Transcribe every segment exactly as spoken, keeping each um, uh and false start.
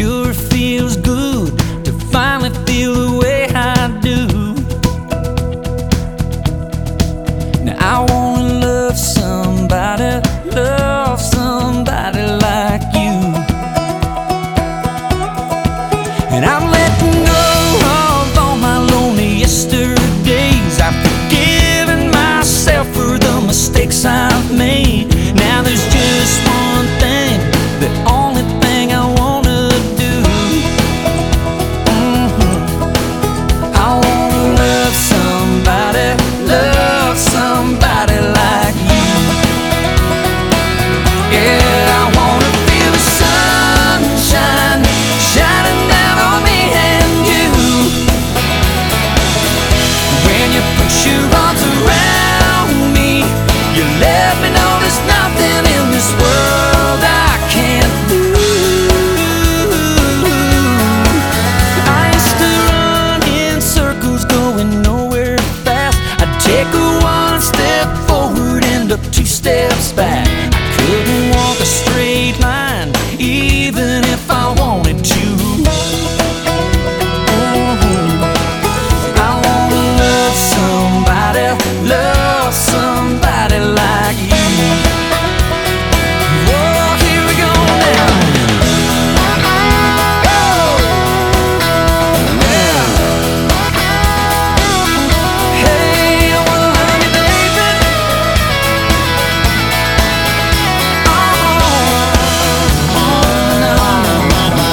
sure feels good to finally feel the way I do. Now I wanna love somebody, love somebody like you. And I'm letting go of all my lonely yesterdays. I've forgiven myself for the mistakes I've made. Now there's just one thing, the only thing I wanna do. Mm-hmm. I wanna love somebody, love somebody like you. Yeah, I wanna feel the sunshine shining down on me and you. When you put your arms around me, you let me know there's nothing in this world I can't do. I used to run in circles going nowhere fast. I'd take a one step forward, end up two steps back. I couldn't walk a straight line even if I wanted to. Mhm. I wanna love somebody, love somebody like you. Oh, here we go now. Oh, yeah. Hey, I wanna love you, baby. Oh, oh, no, no.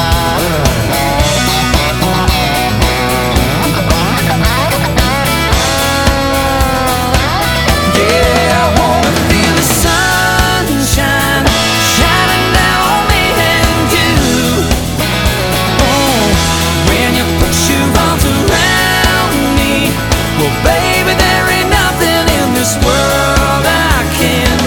Yeah, I wanna feel the sunshine shining down on me and you. Oh, when you put your arms around me, well, baby, there ain't nothing in this world I can't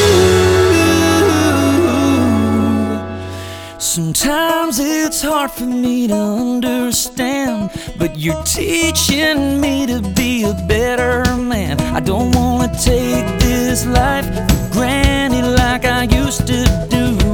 do. Sometimes it's hard for me to understand, but you're teaching me to be a better man. I don't wanna take this life for granted like I used to do.